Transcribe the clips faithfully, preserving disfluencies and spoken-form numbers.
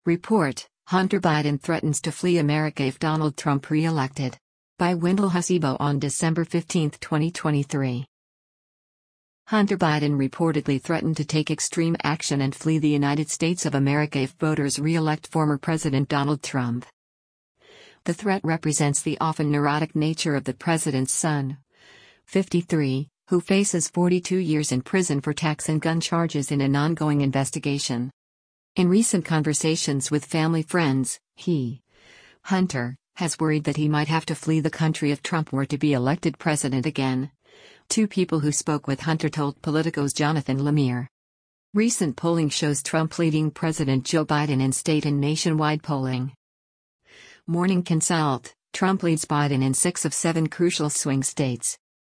Report: Hunter Biden threatens to flee America if Donald Trump re-elected. By Wendell Husibo on December fifteenth, twenty twenty-three. Hunter Biden reportedly threatened to take extreme action and flee the United States of America if voters re-elect former President Donald Trump. The threat represents the often neurotic nature of the president's son, fifty-three, who faces forty-two years in prison for tax and gun charges in an ongoing investigation. In recent conversations with family friends, he, Hunter, has worried that he might have to flee the country if Trump were to be elected president again. Two people who spoke with Hunter told Politico's Jonathan Lemire. Recent polling shows Trump leading President Joe Biden in state and nationwide polling. Morning Consult: Trump leads Biden in six of seven crucial swing states.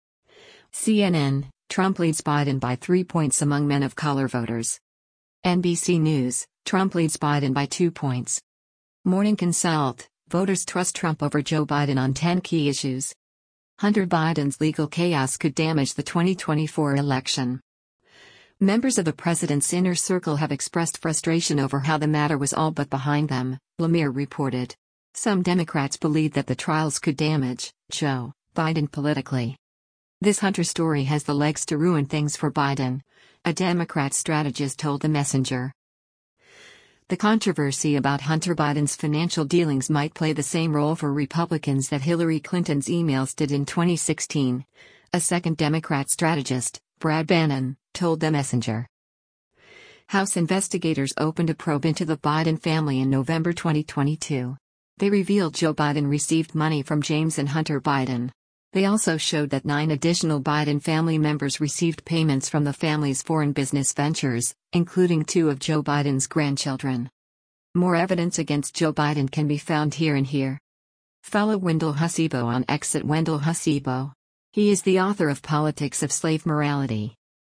C N N: Trump leads Biden by three points among men of color voters. N B C News: Trump leads Biden by two points. Morning Consult: Voters trust Trump over Joe Biden on ten key issues. Hunter Biden's legal chaos could damage the twenty twenty-four election. Members of the president's inner circle have expressed frustration over how the matter was all but behind them, Lemire reported. Some Democrats believe that the trials could damage Joe Biden politically. This Hunter story has the legs to ruin things for Biden, a Democrat strategist told The Messenger. The controversy about Hunter Biden's financial dealings might play the same role for Republicans that Hillary Clinton's emails did in twenty sixteen, a second Democrat strategist, Brad Bannon, told The Messenger. House investigators opened a probe into the Biden family in November twenty twenty-two. They revealed Joe Biden received money from James and Hunter Biden. They also showed that nine additional Biden family members received payments from the family's foreign business ventures, including two of Joe Biden's grandchildren. More evidence against Joe Biden can be found here and here. Follow Wendell Husibo on X at Wendell Husibo. He is the author of Politics of Slave Morality.